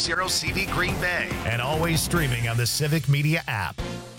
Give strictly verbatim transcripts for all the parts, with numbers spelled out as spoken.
zero C D Green Bay. And always streaming on the Civic Media app.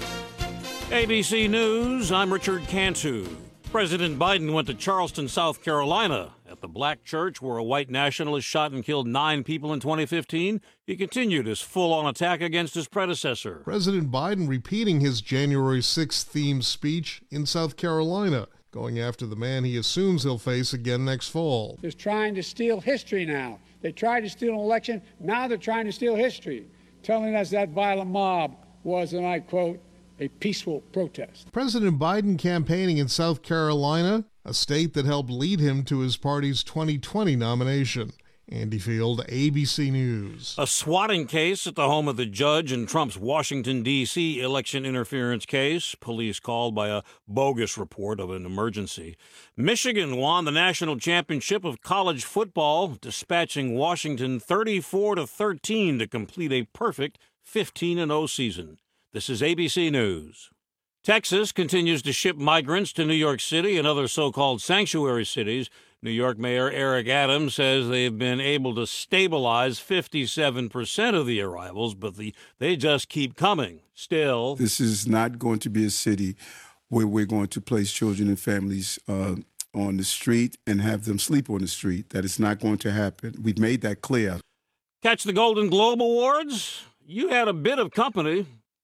A B C News, I'm Richard Cantu. President Biden went to Charleston, South Carolina. At the black church where a white nationalist shot and killed nine people in twenty fifteen, he continued his full-on attack against his predecessor. President Biden repeating his January sixth themed speech in South Carolina, going after the man he assumes he'll face again next fall. They're trying to steal history now. They tried to steal an election. Now they're trying to steal history, telling us that violent mob was, and I quote, a peaceful protest. President Biden campaigning in South Carolina, a state that helped lead him to his party's twenty twenty nomination. Andy Field, A B C News. A swatting case at the home of the judge in Trump's Washington, D C election interference case. Police called by a bogus report of an emergency. Michigan won the national championship of college football, dispatching Washington thirty-four to thirteen to complete a perfect fifteen and oh season. This is A B C News. Texas continues to ship migrants to New York City and other so-called sanctuary cities. New York Mayor Eric Adams says they've been able to stabilize fifty-seven percent of the arrivals, but the, they just keep coming. Still, this is not going to be a city where we're going to place children and families uh, on the street and have them sleep on the street. That is not going to happen. We've made that clear. Catch the Golden Globe Awards? You had a bit of company.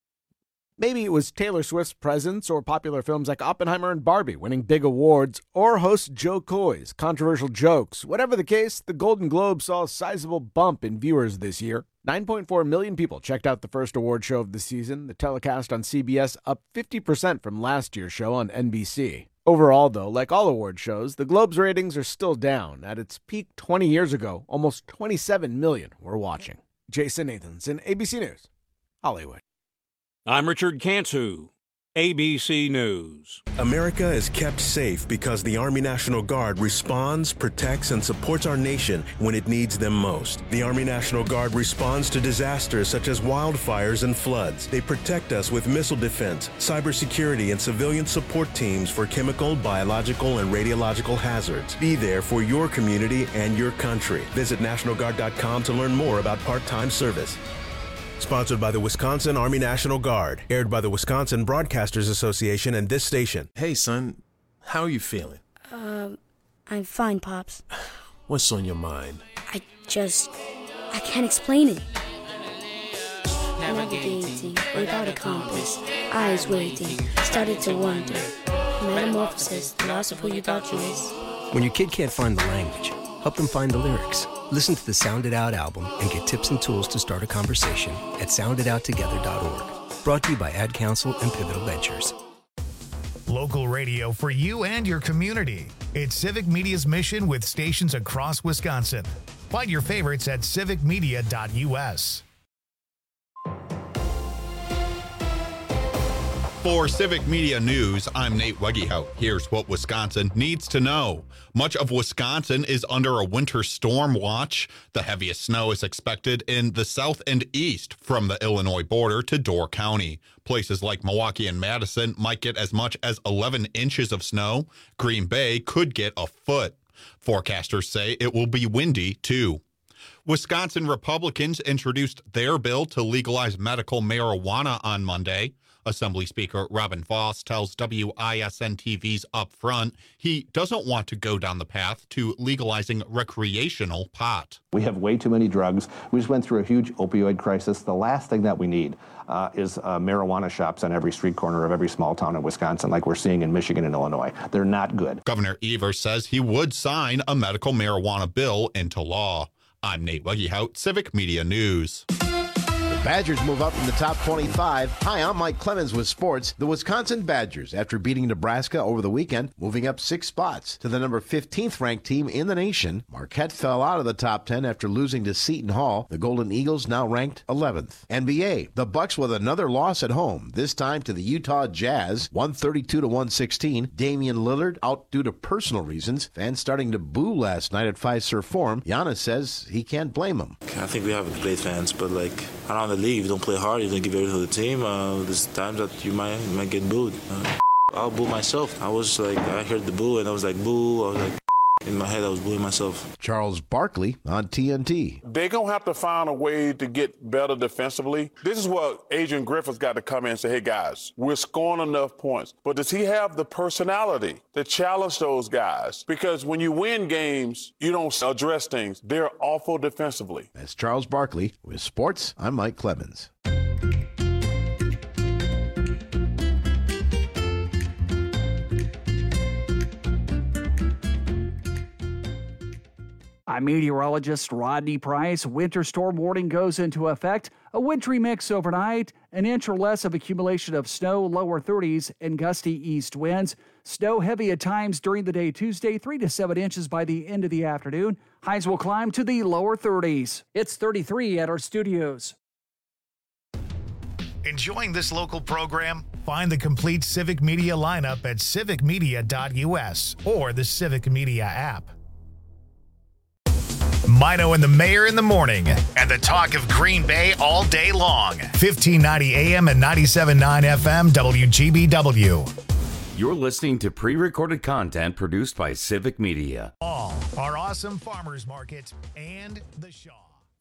Maybe it was Taylor Swift's presence or popular films like Oppenheimer and Barbie winning big awards, or host Joe Coy's controversial jokes. Whatever the case, the Golden Globe saw a sizable bump in viewers this year. nine point four million people checked out the first award show of the season, the telecast on C B S up fifty percent from last year's show on N B C. Overall, though, like all award shows, the Globe's ratings are still down. At its peak twenty years ago, almost twenty-seven million were watching. Jason Nathanson, A B C News, Hollywood. I'm Richard Cantu, A B C News. America is kept safe because the Army National Guard responds, protects, and supports our nation when it needs them most. The Army National Guard responds to disasters such as wildfires and floods. They protect us with missile defense, cybersecurity, and civilian support teams for chemical, biological, and radiological hazards. Be there for your community and your country. Visit National Guard dot com to learn more about part-time service. Sponsored by the Wisconsin Army National Guard. Aired by the Wisconsin Broadcasters Association and this station. Hey, son. How are you feeling? Um, I'm fine, Pops. What's on your mind? I just... I can't explain it. Navigating without a compass. Eyes waiting. Started to wonder. Metamorphosis. The loss of who you thought you was. When your kid can't find the language, help them find the lyrics. Listen to the Sound It Out album and get tips and tools to start a conversation at sound it out together dot org. Brought to you by Ad Council and Pivotal Ventures. Local radio for you and your community. It's Civic Media's mission with stations across Wisconsin. Find your favorites at civic media dot U S. For Civic Media News, I'm Nate Wegehout. Here's what Wisconsin needs to know. Much of Wisconsin is under a winter storm watch. The heaviest snow is expected in the south and east from the Illinois border to Door County. Places like Milwaukee and Madison might get as much as eleven inches of snow. Green Bay could get a foot. Forecasters say it will be windy, too. Wisconsin Republicans introduced their bill to legalize medical marijuana on Monday. Assembly Speaker Robin Vos tells W I S N T V's Upfront he doesn't want to go down the path to legalizing recreational pot. We have way too many drugs. We just went through a huge opioid crisis. The last thing that we need uh, is uh, marijuana shops on every street corner of every small town in Wisconsin, like we're seeing in Michigan and Illinois. They're not good. Governor Evers says he would sign a medical marijuana bill into law. I'm Nate Wegehout, Civic Media News. Badgers move up from the top twenty-five. Hi, I'm Mike Clemens with sports. The Wisconsin Badgers, after beating Nebraska over the weekend, moving up six spots to the number fifteenth ranked team in the nation. Marquette fell out of the top ten after losing to Seton Hall. The Golden Eagles now ranked eleventh. N B A, the Bucks with another loss at home, this time to the Utah Jazz, one thirty-two to one sixteen. Damian Lillard out due to personal reasons. Fans starting to boo last night at Fiserv Forum. Giannis says he can't blame him. I think we have great fans, but like around the league, if you don't play hard, you don't give everything to the team, uh, there's times that you might you might get booed. Uh, I'll boo myself. I was like, I heard the boo and I was like, boo. I was like, In my head, I was bullying myself. Charles Barkley on T N T. They're going to have to find a way to get better defensively. This is where Adrian Griffith's got to come in and say, hey, guys, we're scoring enough points. But does he have the personality to challenge those guys? Because when you win games, you don't address things. They're awful defensively. That's Charles Barkley. With sports, I'm Mike Clemens. I'm meteorologist Rodney Price. Winter storm warning goes into effect. A wintry mix overnight, an inch or less of accumulation of snow, lower thirties, and gusty east winds. Snow heavy at times during the day Tuesday, three to seven inches by the end of the afternoon. Highs will climb to the lower thirties. It's thirty-three at our studios. Enjoying this local program? Find the complete Civic Media lineup at civic media dot u s or the Civic Media app. Mino and the Mayor in the morning, and the talk of Green Bay all day long. fifteen ninety A M and ninety-seven point nine F M W G B W. You're listening to pre-recorded content produced by Civic Media. All our awesome farmers market and the Shaw.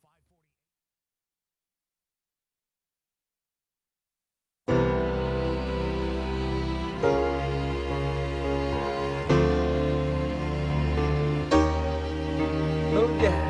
Oh, yeah.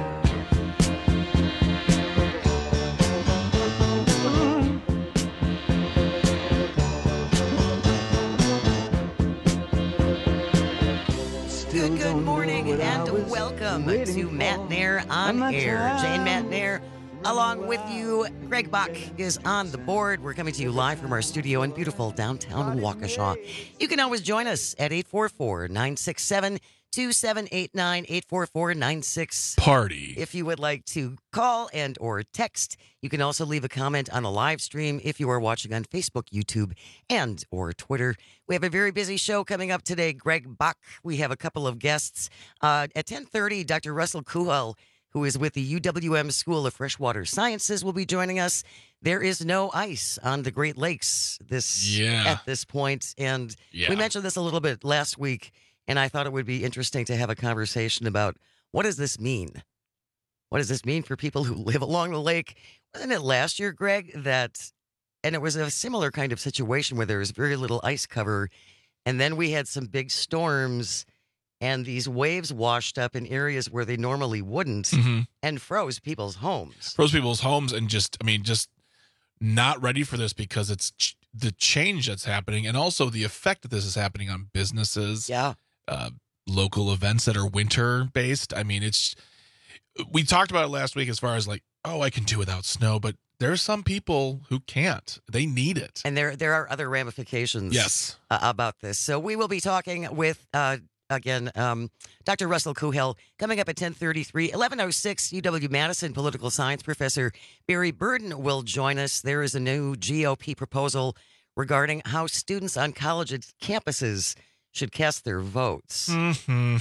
Good, good morning and welcome to Matt Nair on Air. Jane Matt Nair along with you. Greg Bach is on the board. We're coming to you live from our studio in beautiful downtown Waukesha. You can always join us at eight four four, nine six seven, two seven eight nine, eight four four, nine six Party. If you would like to call and or text, you can also leave a comment on the live stream if you are watching on Facebook, YouTube, and or Twitter. We have a very busy show coming up today. Greg Bach, we have a couple of guests. Uh, at ten thirty, Doctor Russell Kuhel, who is with the U W M School of Freshwater Sciences, will be joining us. There is no ice on the Great Lakes this yeah. at this point, and yeah. we mentioned this a little bit last week. And I thought it would be interesting to have a conversation about what does this mean? What does this mean for people who live along the lake? Wasn't it last year, Greg, that, and it was a similar kind of situation where there was very little ice cover, and then we had some big storms, and these waves washed up in areas where they normally wouldn't, mm-hmm. and froze people's homes. Froze people's homes and just, I mean, just not ready for this because it's ch- the change that's happening and also the effect that this is happening on businesses. Yeah. Uh, local events that are winter based. I mean, it's, we talked about it last week as far as like, oh, I can do without snow, but there's some people who can't. They need it. And there there are other ramifications yes. uh, about this. So we will be talking with, uh, again, um, Doctor Russell Kuhel coming up at ten thirty-three. eleven oh six, U W-Madison political science professor Barry Burden will join us. There is a new G O P proposal regarding how students on college campuses should cast their votes. Mm-hmm.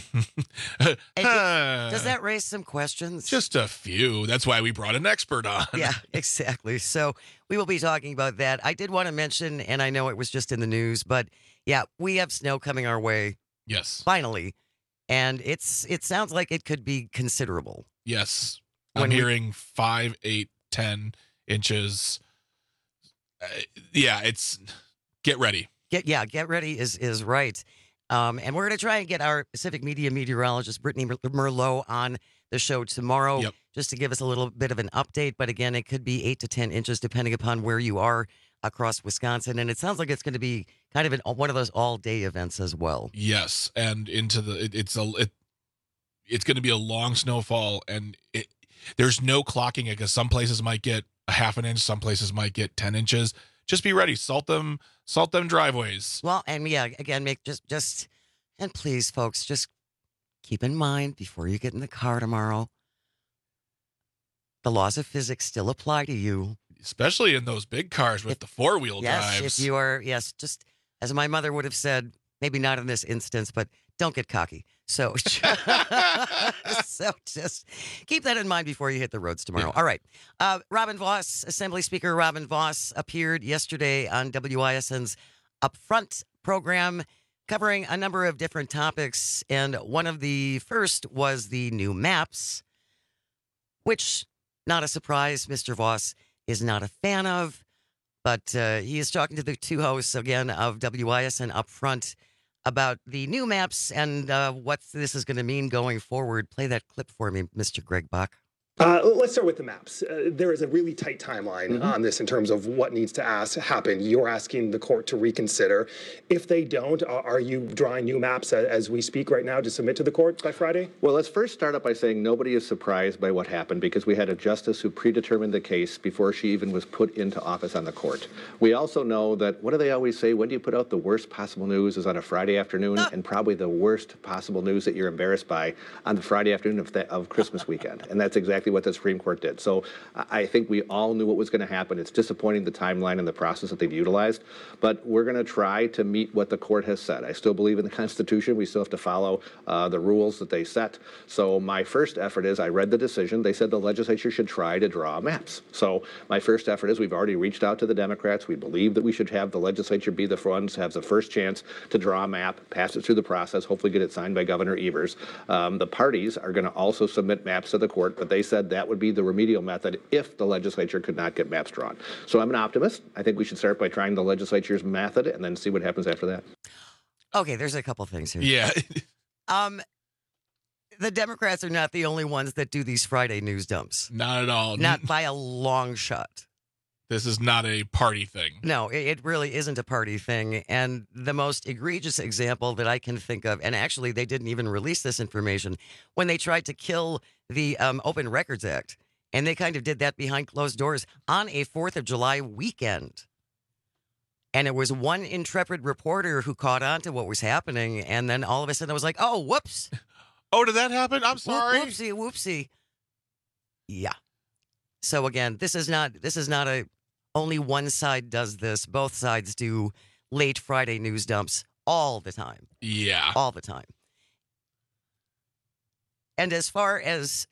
Does that raise some questions? Just a few. That's why we brought an expert on. Yeah, exactly. So we will be talking about that. I did want to mention, and I know it was just in the news, but yeah, we have snow coming our way. Yes. Finally. And it's it sounds like it could be considerable. Yes. When I'm we- hearing five, eight, ten inches. Uh, yeah, it's get ready. Get yeah, get ready is is right. Um, and we're going to try and get our Civic Media meteorologist, Brittany Merlot, on the show tomorrow yep. just to give us a little bit of an update. But again, it could be eight to ten inches depending upon where you are across Wisconsin. And it sounds like it's going to be kind of an, one of those all-day events as well. Yes, and into the it, it's a it, it's going to be a long snowfall, and it, there's no clocking it because some places might get a half an inch, some places might get ten inches. Just be ready. Salt them, salt them driveways. Well, and yeah, again, make just, just, and please, folks, just keep in mind before you get in the car tomorrow, the laws of physics still apply to you. Especially in those big cars with if, the four-wheel yes, drives. If you are, yes, just as my mother would have said, maybe not in this instance, but don't get cocky. So, so just keep that in mind before you hit the roads tomorrow. Yeah. All right. Uh, Robin Vos, Assembly Speaker Robin Vos, appeared yesterday on W I S N's Upfront program, covering a number of different topics. And one of the first was the new maps, which, not a surprise, Mister Voss is not a fan of. But uh, he is talking to the two hosts, again, of W I S N up front about the new maps and uh, what this is going to mean going forward. Play that clip for me, Mister Greg Bach. Uh, let's start with the maps. Uh, there is a really tight timeline mm-hmm. on this in terms of what needs to ask, happen. You're asking the court to reconsider. If they don't, uh, are you drawing new maps as, as we speak right now to submit to the court by Friday? Well, let's first start up by saying nobody is surprised by what happened because we had a justice who predetermined the case before she even was put into office on the court. We also know that, what do they always say? When do you put out the worst possible news is on a Friday afternoon, ah. and probably the worst possible news that you're embarrassed by on the Friday afternoon of, the, of Christmas weekend. And that's exactly what the Supreme Court did. So I think we all knew what was going to happen. It's disappointing, the timeline and the process that they've utilized, but we're going to try to meet what the court has said. I still believe in the Constitution. We still have to follow uh, the rules that they set. So my first effort is, I read the decision. They said the legislature should try to draw maps. So my first effort is, we've already reached out to the Democrats. We believe that we should have the legislature be the ones have the first chance to draw a map, pass it through the process, hopefully get it signed by Governor Evers. Um, the parties are going to also submit maps to the court, but they said that would be the remedial method if the legislature could not get maps drawn. So I'm an optimist. I think we should start by trying the legislature's method and then see what happens after that. Okay, there's a couple things here. Yeah. um, the Democrats are not the only ones that do these Friday news dumps. Not at all. Not by a long shot. This is not a party thing. No, it really isn't a party thing. And the most egregious example that I can think of, and actually they didn't even release this information, when they tried to kill the um, Open Records Act. And they kind of did that behind closed doors on a fourth of July weekend. And it was one intrepid reporter who caught on to what was happening. And then all of a sudden it was like, oh, whoops. Oh, did that happen? I'm sorry. Whoopsie, whoopsie. Yeah. So again, this is not, this is not a, only one side does this. Both sides do late Friday news dumps all the time. Yeah. All the time. And as far as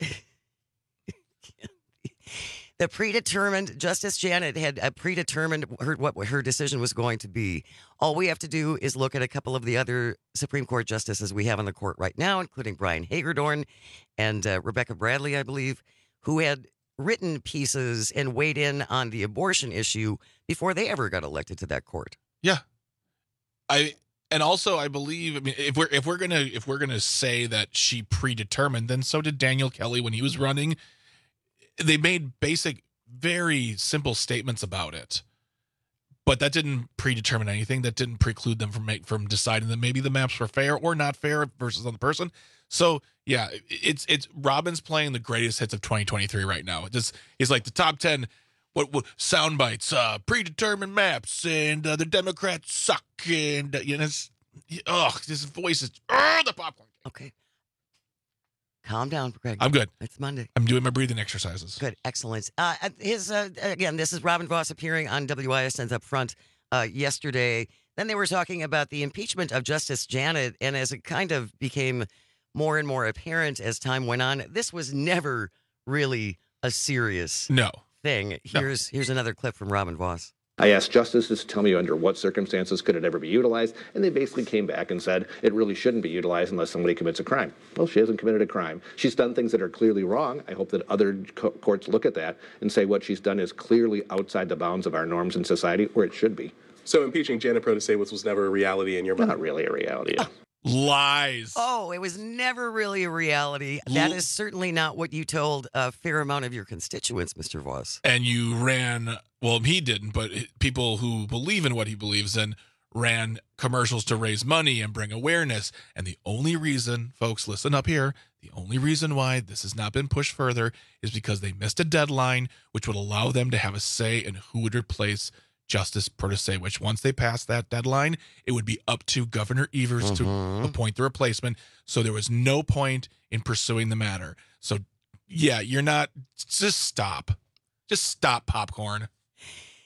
the predetermined, Justice Janet had a predetermined her, what her decision was going to be. All we have to do is look at a couple of the other Supreme Court justices we have on the court right now, including Brian Hagedorn and uh, Rebecca Bradley, I believe, who had written pieces and weighed in on the abortion issue before they ever got elected to that court. Yeah. I and also I believe, I mean, if we're if we're gonna if we're gonna say that she predetermined, then so did Daniel Kelly when he was running. They made basic, very simple statements about it, but that didn't predetermine anything. That didn't preclude them from make, from deciding that maybe the maps were fair or not fair versus on the person. So yeah, it's it's Robin's playing the greatest hits of twenty twenty-three right now. It's he's like the top ten what, what sound bites, uh, predetermined maps, and uh, the Democrats suck, and uh, you know, it's, ugh, his voice is uh, the popcorn. Okay. Calm down, Greg. I'm good. It's Monday. I'm doing my breathing exercises. Good. Excellent. Uh, his uh, again, this is Robin Voss appearing on W I S N's Up Front uh, yesterday. Then they were talking about the impeachment of Justice Janet, and as it kind of became more and more apparent as time went on, this was never really a serious no. thing. Here's no. here's another clip from Robin Voss. I asked justices to tell me under what circumstances could it ever be utilized, and they basically came back and said it really shouldn't be utilized unless somebody commits a crime. Well, she hasn't committed a crime. She's done things that are clearly wrong. I hope that other co- courts look at that and say what she's done is clearly outside the bounds of our norms in society, where it should be. So impeaching Janet Protasiewicz was never a reality in your mind? Not really a reality. Oh. Lies. Oh, it was never really a reality. That is certainly not what you told a fair amount of your constituents, Mister Voss. And you ran, well, he didn't, but people who believe in what he believes in ran commercials to raise money and bring awareness. And the only reason, folks, listen up here, the only reason why this has not been pushed further is because they missed a deadline, which would allow them to have a say in who would replace Justice Protasiewicz. Once they passed that deadline, it would be up to Governor Evers mm-hmm. to appoint the replacement. So there was no point in pursuing the matter. So, yeah, you're not, just stop. Just stop, popcorn.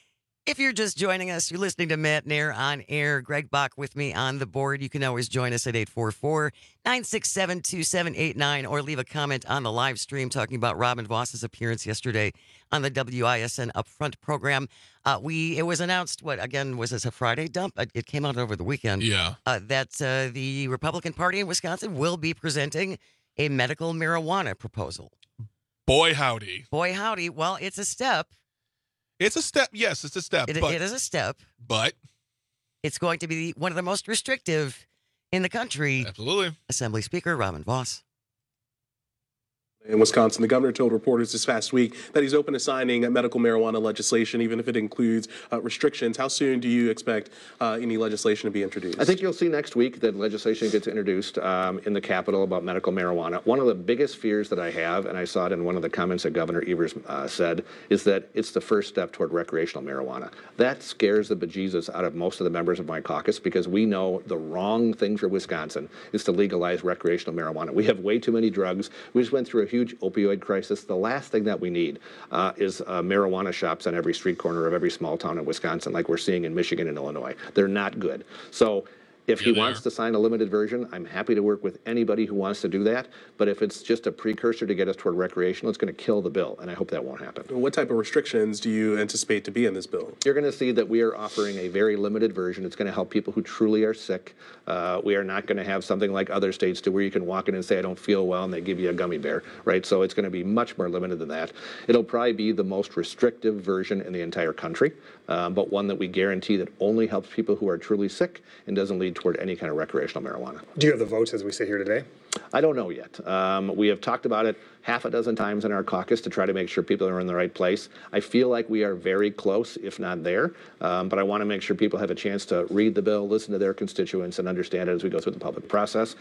If you're just joining us, you're listening to Matt Nair on air. Greg Bach with me on the board. You can always join us at eight four four, nine six seven, two seven eight nine or leave a comment on the live stream talking about Robin Voss's appearance yesterday on the W I S N Upfront program. Uh, we It was announced, what, again, was this a Friday dump? It came out over the weekend. Yeah. Uh, that uh, the Republican Party in Wisconsin will be presenting a medical marijuana proposal. Boy, howdy. Boy, howdy. Well, it's a step. It's a step. Yes, it's a step. It, but, it is a step. But it's going to be one of the most restrictive in the country. Absolutely. Assembly Speaker Robin Voss. In Wisconsin, the governor told reporters this past week that he's open to signing medical marijuana legislation, even if it includes uh, restrictions. How soon do you expect uh, any legislation to be introduced? I think you'll see next week that legislation gets introduced um, in the Capitol about medical marijuana. One of the biggest fears that I have, and I saw it in one of the comments that Governor Evers uh, said, is that it's the first step toward recreational marijuana. That scares the bejesus out of most of the members of my caucus, because we know the wrong thing for Wisconsin is to legalize recreational marijuana. We have way too many drugs. We just went through a huge opioid crisis. The last thing that we need uh, is uh, marijuana shops on every street corner of every small town in Wisconsin, like we're seeing in Michigan and Illinois. They're not good. So if he wants to sign a limited version, I'm happy to work with anybody who wants to do that. But if it's just a precursor to get us toward recreational, it's going to kill the bill, and I hope that won't happen. What type of restrictions do you anticipate to be in this bill? You're going to see that we are offering a very limited version. It's going to help people who truly are sick. Uh, we are not going to have something like other states do, where you can walk in and say, I don't feel well, and they give you a gummy bear, right? So it's going to be much more limited than that. It'll probably be the most restrictive version in the entire country, um, but one that we guarantee that only helps people who are truly sick and doesn't lead toward any kind of recreational marijuana. Do you have the votes as we sit here today? I don't know yet. Um, we have talked about it half a dozen times in our caucus to try to make sure people are in the right place. I feel like we are very close, if not there, um, but I want to make sure people have a chance to read the bill, listen to their constituents, and understand it as we go through the public process.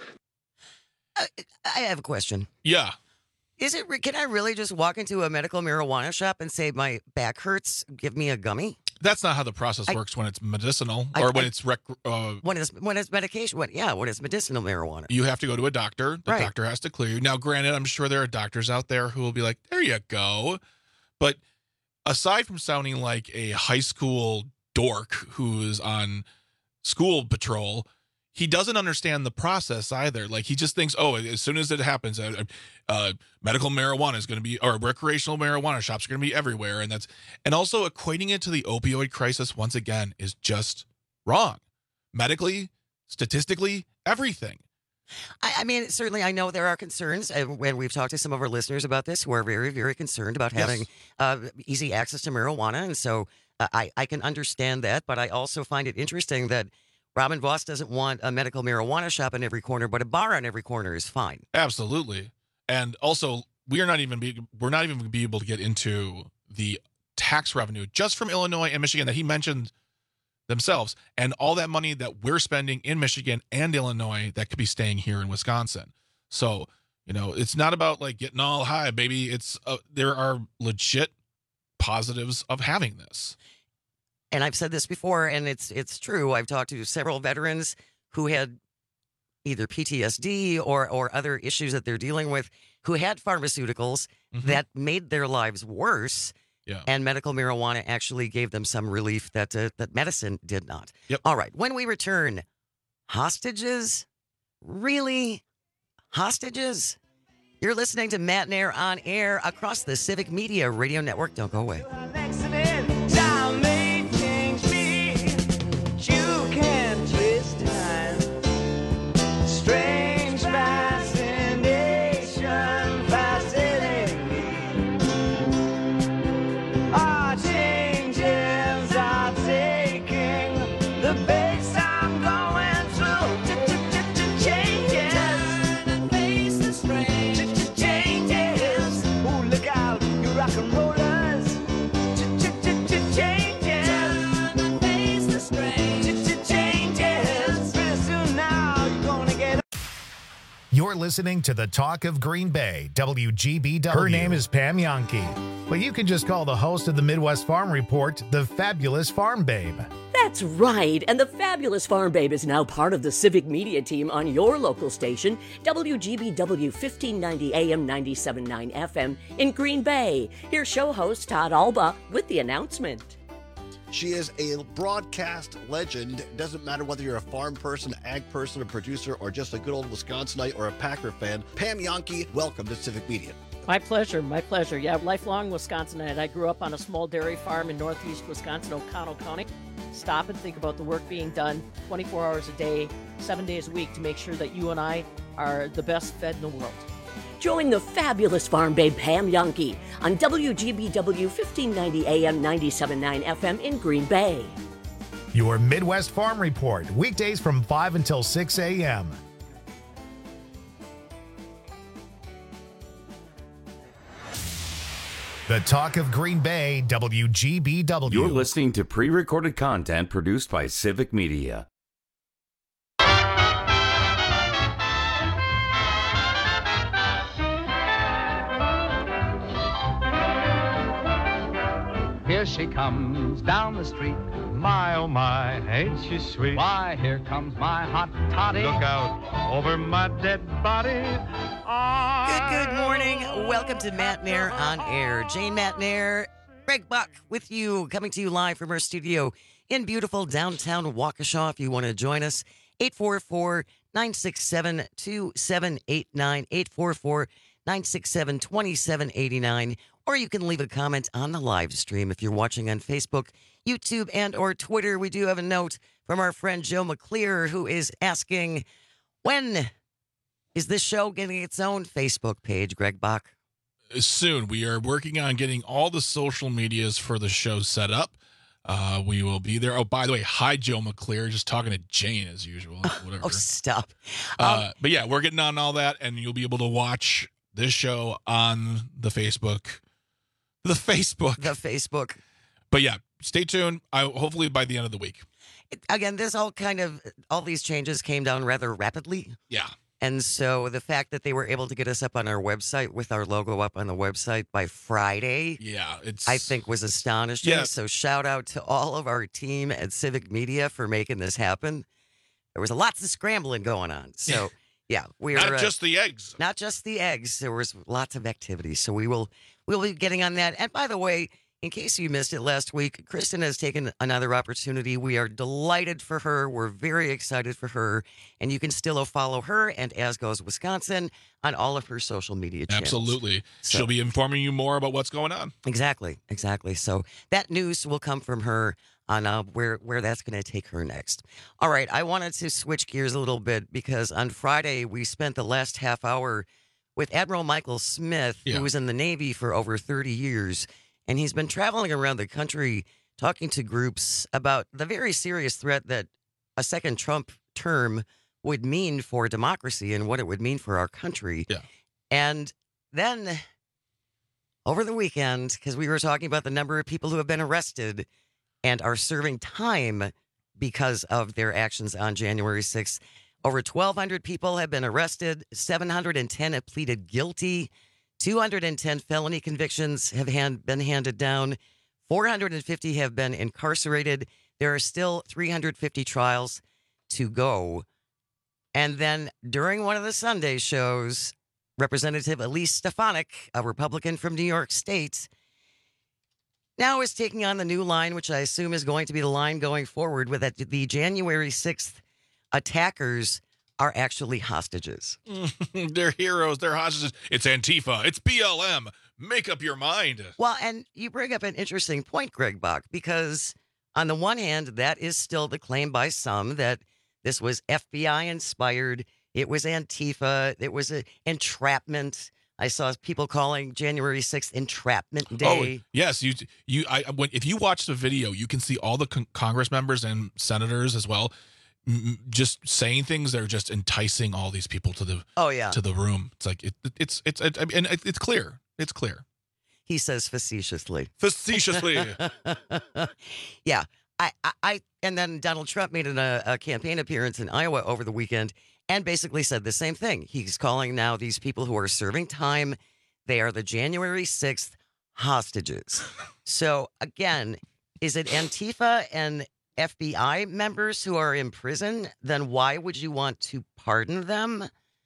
I, I have a question. Yeah. Is it? Can I really just walk into a medical marijuana shop and say, my back hurts, give me a gummy? That's not how the process I, works when it's medicinal I, or when I, it's rec. Uh, when it's when it's medication. When, yeah, when it's medicinal marijuana. You have to go to a doctor. The right. doctor has to clear you. Now, granted, I'm sure there are doctors out there who will be like, "There you go," but aside from sounding like a high school dork who is on school patrol, he doesn't understand the process either. Like, he just thinks, oh, as soon as it happens, uh, uh, medical marijuana is going to be, or recreational marijuana shops are going to be everywhere. And that's, and also equating it to the opioid crisis, once again, is just wrong. Medically, statistically, everything. I, I mean, certainly I know there are concerns, and when we've talked to some of our listeners about this, who are very, very concerned about having Yes. uh, easy access to marijuana. And so uh, I, I can understand that, but I also find it interesting that Robin Voss doesn't want a medical marijuana shop in every corner, but a bar on every corner is fine. Absolutely. And also, we are not even be, we're not even going to be able to get into the tax revenue just from Illinois and Michigan that he mentioned themselves, and all that money that we're spending in Michigan and Illinois that could be staying here in Wisconsin. So, you know, it's not about like getting all high, baby. It's uh, there are legit positives of having this. And I've said this before, and it's it's true. I've talked to several veterans who had either P T S D or or other issues that they're dealing with, who had pharmaceuticals mm-hmm. that made their lives worse. Yeah. And medical marijuana actually gave them some relief that uh, that medicine did not. Yep. All right. When we return, hostages? Really? Hostages? You're listening to Matt Nair on air across the Civic Media Radio Network. Don't go away. You're listening to the Talk of Green Bay, W G B W. Her name is Pam Yankee, but you can just call the host of the Midwest Farm Report the Fabulous Farm Babe. That's right, and the Fabulous Farm Babe is now part of the Civic Media team on your local station, W G B W fifteen ninety A M ninety-seven point nine F M in Green Bay. Here's show host Todd Alba with the announcement. She is a broadcast legend. It doesn't matter whether you're a farm person, ag person, a producer, or just a good old Wisconsinite or a Packer fan. Pam Jahnke, welcome to Civic Media. My pleasure, my pleasure. Yeah, lifelong Wisconsinite. I grew up on a small dairy farm in northeast Wisconsin, O'Connell County. Stop and think about the work being done twenty-four hours a day, seven days a week to make sure that you and I are the best fed in the world. Join the fabulous farm babe Pam Jahnke on W G B W fifteen ninety A M ninety-seven point nine F M in Green Bay. Your Midwest Farm Report, weekdays from five until six A M The Talk of Green Bay, W G B W. You're listening to pre-recorded content produced by Civic Media. Here she comes down the street. My, oh my, ain't she sweet? Why, here comes my hot toddy. Look out over my dead body. Good, good morning. Welcome to Matt Nair on Air. Jane Matt Nair, Greg Buck with you, coming to you live from our studio in beautiful downtown Waukesha. If you want to join us, eight four four, nine six seven, two seven eight nine, eight four four, nine six seven, two seven eight nine. Or you can leave a comment on the live stream if you're watching on Facebook, YouTube, and or Twitter. We do have a note from our friend Joe McClear, who is asking, when is this show getting its own Facebook page, Greg Bach? Soon. We are working on getting all the social medias for the show set up. Uh, we will be there. Oh, by the way, hi, Joe McClear. Just talking to Jane as usual. Whatever. Oh, stop. Uh, Um, but yeah, we're getting on all that, and you'll be able to watch this show on the Facebook. The Facebook. The Facebook. But yeah, stay tuned. I hopefully by the end of the week. Again, this all kind of, all these changes came down rather rapidly. Yeah. And so the fact that they were able to get us up on our website with our logo up on the website by Friday, yeah, it's I think was astonishing. Yeah. So shout out to all of our team at Civic Media for making this happen. There was lots of scrambling going on. So yeah, we're not uh, just the eggs. Not just the eggs. There was lots of activity. So we will we'll be getting on that. And by the way, in case you missed it last week, Kristen has taken another opportunity. We are delighted for her. We're very excited for her. And you can still follow her and As Goes Wisconsin on all of her social media channels. Absolutely. So- She'll be informing you more about what's going on. Exactly, exactly. So that news will come from her on uh, where, where that's going to take her next. All right, I wanted to switch gears a little bit because on Friday we spent the last half hour with Admiral Michael Smith, Yeah. who was in the Navy for over thirty years. And he's been traveling around the country talking to groups about the very serious threat that a second Trump term would mean for democracy and what it would mean for our country. Yeah. And then over the weekend, because we were talking about the number of people who have been arrested and are serving time because of their actions on January sixth, over twelve hundred people have been arrested, seven hundred ten have pleaded guilty. two hundred ten felony convictions have hand, been handed down. four hundred fifty have been incarcerated. There are still three hundred fifty trials to go. And then during one of the Sunday shows, Representative Elise Stefanik, a Republican from New York State, now is taking on the new line, which I assume is going to be the line going forward, with that the January sixth attackers are actually hostages. They're heroes. They're hostages. It's Antifa. It's B L M. Make up your mind. Well, and you bring up an interesting point, Greg Bach, because on the one hand, that is still the claim by some that this was F B I inspired. It was Antifa. It was an entrapment. I saw people calling January sixth Entrapment Day. Oh, yes. You, you, I, when, if you watch the video, you can see all the con- Congress members and senators as well, m- just saying things that are just enticing all these people to the, Oh, yeah. to the room. It's like, it, it's, it's, it, I mean, it, it's clear. It's clear. He says facetiously. Facetiously. Yeah. I, I, I, and then Donald Trump made an, a, a campaign appearance in Iowa over the weekend and basically said the same thing. He's calling now these people who are serving time, they are the January sixth hostages. So again, is it Antifa and F B I members who are in prison? Then why would you want to pardon them?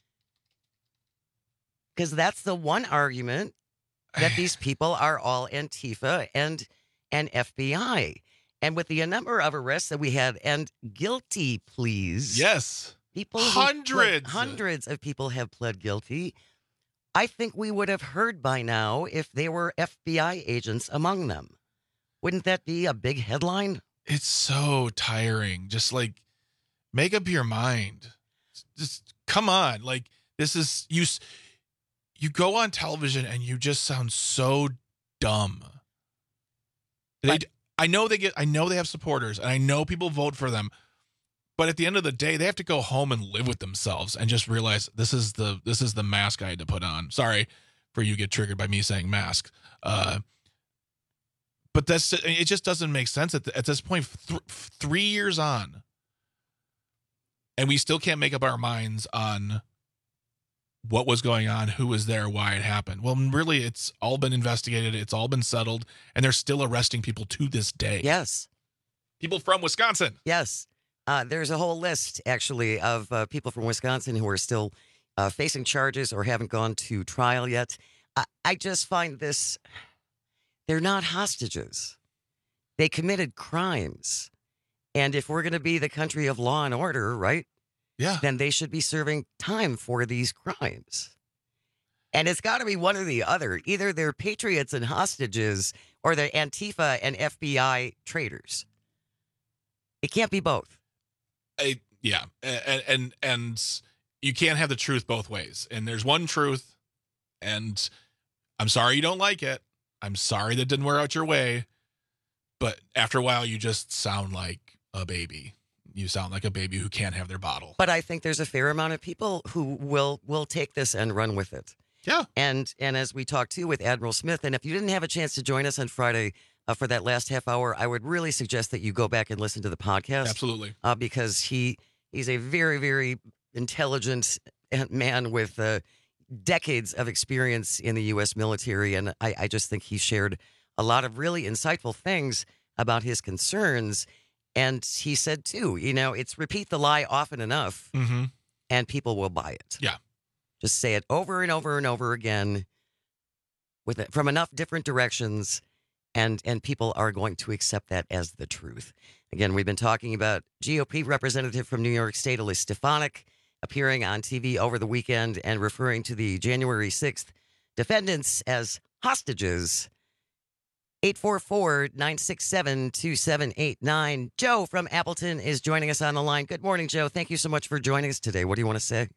Because that's the one argument, that these people are all Antifa and and F B I. And with the number of arrests that we had and guilty pleas. Yes. People who Hundreds. pled- hundreds of people have pled guilty. I think we would have heard by now if there were F B I agents among them. Wouldn't that be a big headline? It's so tiring. Just like, make up your mind. Just come on. Like, this is, you, s- you go on television and you just sound so dumb. They, I know they get, I know they have supporters and I know people vote for them, but at the end of the day, they have to go home and live with themselves and just realize this is the, this is the mask I had to put on. Sorry for you get triggered by me saying mask. Uh, but that's, it just doesn't make sense at, the, at this point, th- three years on, and we still can't make up our minds on what was going on, who was there, why it happened. Well, really, it's all been investigated. It's all been settled, and they're still arresting people to this day. Yes. People from Wisconsin. Yes. Uh, there's a whole list, actually, of uh, people from Wisconsin who are still uh, facing charges or haven't gone to trial yet. I, I just find this, they're not hostages. They committed crimes. And if we're going to be the country of law and order, right? Yeah. Then they should be serving time for these crimes. And it's got to be one or the other. Either they're patriots and hostages or they're Antifa and F B I traitors. It can't be both. I, yeah. And, and, and you can't have the truth both ways. And there's one truth, and I'm sorry you don't like it. I'm sorry that didn't wear out your way. But after a while, you just sound like a baby. You sound like a baby who can't have their bottle. But I think there's a fair amount of people who will will take this and run with it. Yeah. And and as we talked too with Admiral Smith, and if you didn't have a chance to join us on Friday uh, for that last half hour, I would really suggest that you go back and listen to the podcast. Absolutely. Uh, because he he's a very, very intelligent man with uh, decades of experience in the U S military. And I, I just think he shared a lot of really insightful things about his concerns. And he said, too, you know, it's repeat the lie often enough Mm-hmm. and people will buy it. Yeah. Just say it over and over and over again with it from enough different directions, and, and people are going to accept that as the truth. Again, we've been talking about G O P representative from New York State, Elise Stefanik, appearing on T V over the weekend and referring to the January sixth defendants as hostages. eight four four, nine six seven, two seven eight nine. Joe from Appleton is joining us on the line. Good morning, Joe. Thank you so much for joining us today. What do you want to say?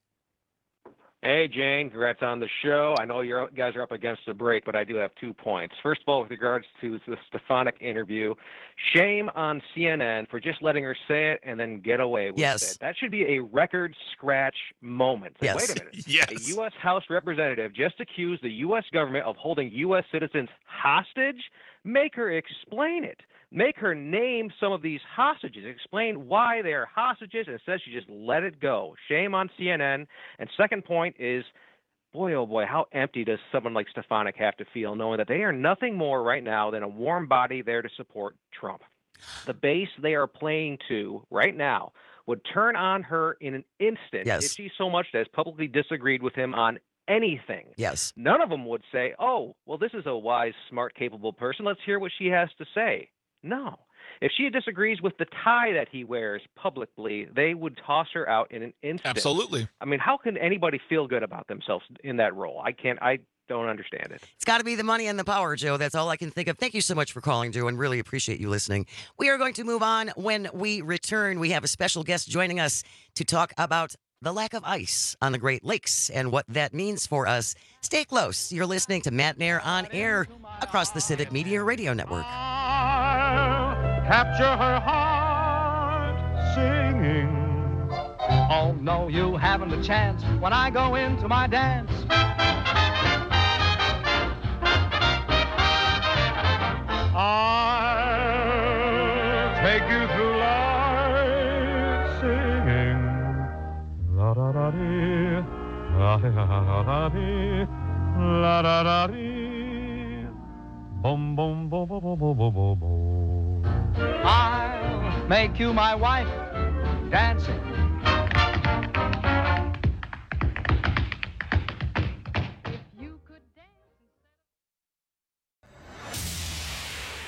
Hey, Jane. Congrats on the show. I know you guys are up against the break, but I do have two points. First of all, with regards to the Stefanik interview, shame on C N N for just letting her say it and then get away with Yes. it. That should be a record scratch moment. Like, Yes. Wait a minute. Yes. A U S House representative just accused the U S government of holding U S citizens hostage? Make her explain it. Make her name some of these hostages. Explain why they are hostages, and instead she just let it go. Shame on C N N. And second point is, boy, oh boy, how empty does someone like Stefanik have to feel knowing that they are nothing more right now than a warm body there to support Trump. The base they are playing to right now would turn on her in an instant Yes. if she so much as publicly disagreed with him on anything. Yes. None of them would say, oh, well, this is a wise, smart, capable person. Let's hear what she has to say. No. If she disagrees with the tie that he wears publicly, they would toss her out in an instant. Absolutely. I mean, how can anybody feel good about themselves in that role? I can't, I don't understand it. It's got to be the money and the power, Joe. That's all I can think of. Thank you so much for calling, Joe, and really appreciate you listening. We are going to move on. When we return, we have a special guest joining us to talk about the lack of ice on the Great Lakes and what that means for us. Stay close. You're listening to Matt Nair on air across the Civic Media Radio Network. Capture her heart singing. Oh, no, you haven't a chance when I go into my dance. I'll take you through life singing. La da da dee, la da da dee, la da da dee. Boom, boom, boom, boom, boom, boom, boom, boom, boom. I'll make you my wife, dancing.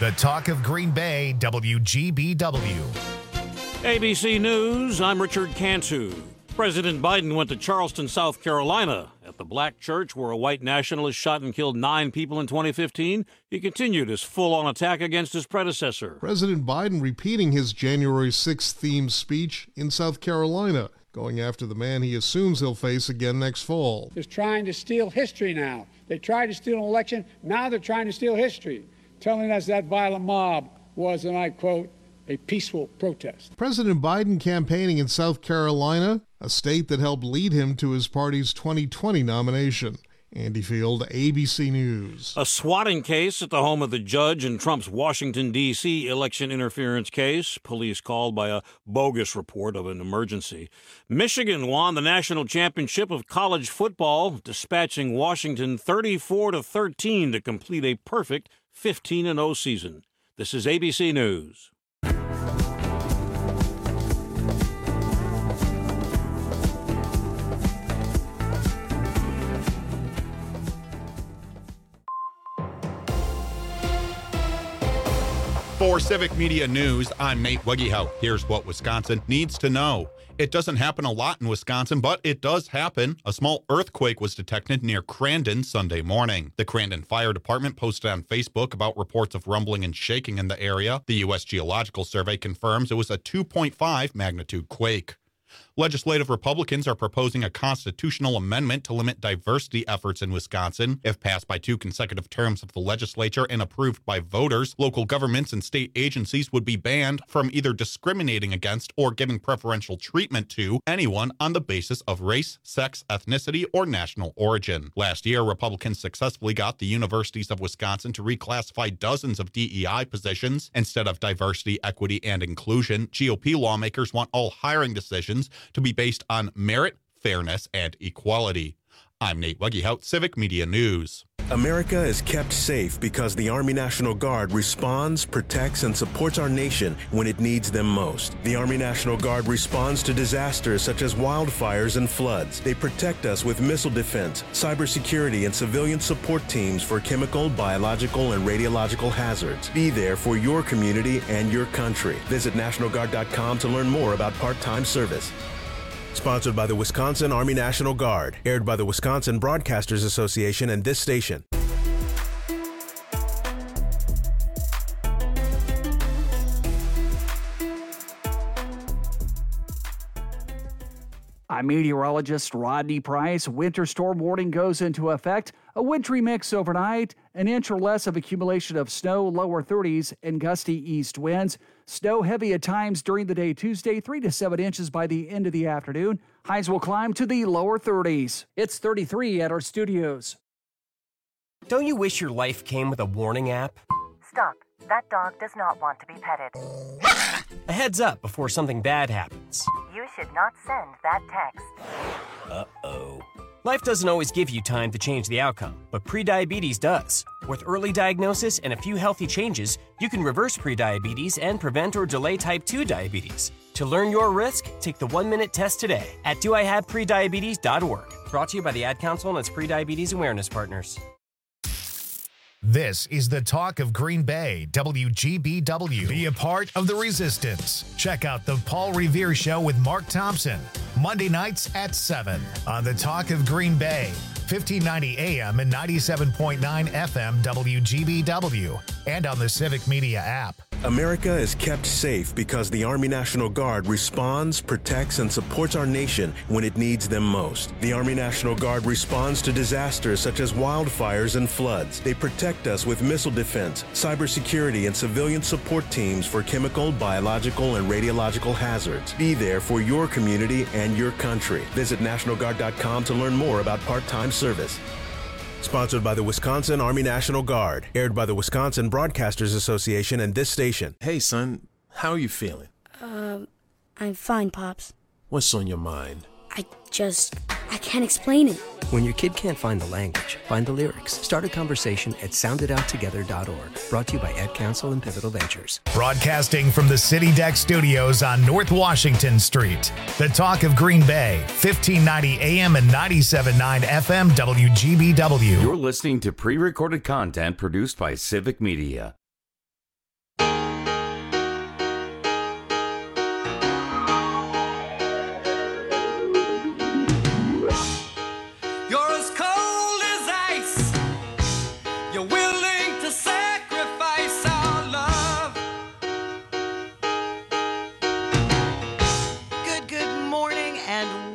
The Talk of Green Bay, W G B W. A B C News, I'm Richard Cantu. President Biden went to Charleston, South Carolina. At the black church where a white nationalist shot and killed nine people in twenty fifteen, he continued his full-on attack against his predecessor. President Biden repeating his January sixth themed speech in South Carolina, going after the man he assumes he'll face again next fall. Is trying to steal history now. They tried to steal an election, now they're trying to steal history, telling us that violent mob was, and I quote, a peaceful protest. President Biden campaigning in South Carolina, a state that helped lead him to his party's twenty twenty nomination. Andy Field, A B C News. A swatting case at the home of the judge in Trump's Washington, D C election interference case. Police called by a bogus report of an emergency. Michigan won the national championship of college football, dispatching Washington thirty-four to thirteen to complete a perfect fifteen and oh season. This is A B C News. For Civic Media News, I'm Nate Wegehout. Here's what Wisconsin needs to know. It doesn't happen a lot in Wisconsin, but it does happen. A small earthquake was detected near Crandon Sunday morning. The Crandon Fire Department posted on Facebook about reports of rumbling and shaking in the area. The U S Geological Survey confirms it was a two point five magnitude quake. Legislative Republicans are proposing a constitutional amendment to limit diversity efforts in Wisconsin. If passed by two consecutive terms of the legislature and approved by voters, local governments and state agencies would be banned from either discriminating against or giving preferential treatment to anyone on the basis of race, sex, ethnicity, or national origin. Last year, Republicans successfully got the universities of Wisconsin to reclassify dozens of D E I positions. Instead of diversity, equity, and inclusion, G O P lawmakers want all hiring decisions to be based on merit, fairness, and equality. I'm Nate Wegehout, Civic Media News. America is kept safe because the Army National Guard responds, protects, and supports our nation when it needs them most. The Army National Guard responds to disasters such as wildfires and floods. They protect us with missile defense, cybersecurity, and civilian support teams for chemical, biological, and radiological hazards. Be there for your community and your country. Visit National Guard dot com to learn more about part-time service. Sponsored by the Wisconsin Army National Guard. Aired by the Wisconsin Broadcasters Association and this station. I'm meteorologist Rodney Price. Winter storm warning goes into effect. A wintry mix overnight, an inch or less of accumulation of snow, lower thirties, and gusty east winds. Snow heavy at times during the day Tuesday, three to seven inches by the end of the afternoon. Highs will climb to the lower thirties. It's thirty-three at our studios. Don't you wish your life came with a warning app? Stop. That dog does not want to be petted. A heads up before something bad happens. You should not send that text. Uh-oh. Life doesn't always give you time to change the outcome, but prediabetes does. With early diagnosis and a few healthy changes, you can reverse prediabetes and prevent or delay type two diabetes. To learn your risk, take the one-minute test today at do I have prediabetes dot org. Brought to you by the Ad Council and its prediabetes awareness partners. This is the Talk of Green Bay, W G B W. Be a part of the resistance. Check out the Paul Revere Show with Mark Thompson, Monday nights at seven on the Talk of Green Bay, fifteen ninety A M and ninety-seven point nine F M W G B W, and on the Civic Media app. America is kept safe because the Army National Guard responds, protects, and supports our nation when it needs them most. The Army National Guard responds to disasters such as wildfires and floods. They protect us with missile defense, cybersecurity, and civilian support teams for chemical, biological, and radiological hazards. Be there for your community and your country. Visit National Guard dot com to learn more about part-time service. Sponsored by the Wisconsin Army National Guard. Aired by the Wisconsin Broadcasters Association and this station. Hey, son, how are you feeling? Um, I'm fine, Pops. What's on your mind? I just, I can't explain it. When your kid can't find the language, find the lyrics. Start a conversation at sound it out together dot org. Brought to you by Ad Council and Pivotal Ventures. Broadcasting from the City Deck Studios on North Washington Street. The Talk of Green Bay, fifteen ninety A M and ninety-seven point nine F M W G B W. You're listening to pre-recorded content produced by Civic Media.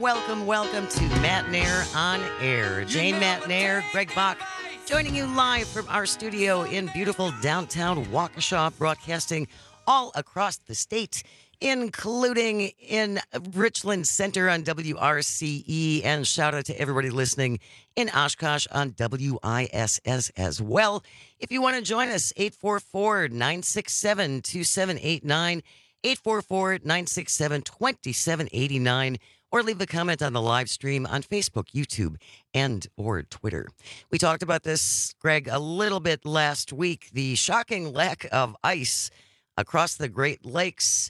welcome, welcome to Matt Nair on Air. Jane Matt Nair, Greg Bach, joining you live from our studio in beautiful downtown Waukesha, broadcasting all across the state, including in Richland Center on W R C E, and shout out to everybody listening in Oshkosh on W I S S as well. If you want to join us, eight four four, nine six seven, two seven eight nine, eight four four, nine six seven, two seven eight nine, or leave a comment on the live stream on Facebook, YouTube, and or Twitter. We talked about this, Greg, a little bit last week, the shocking lack of ice across the Great Lakes.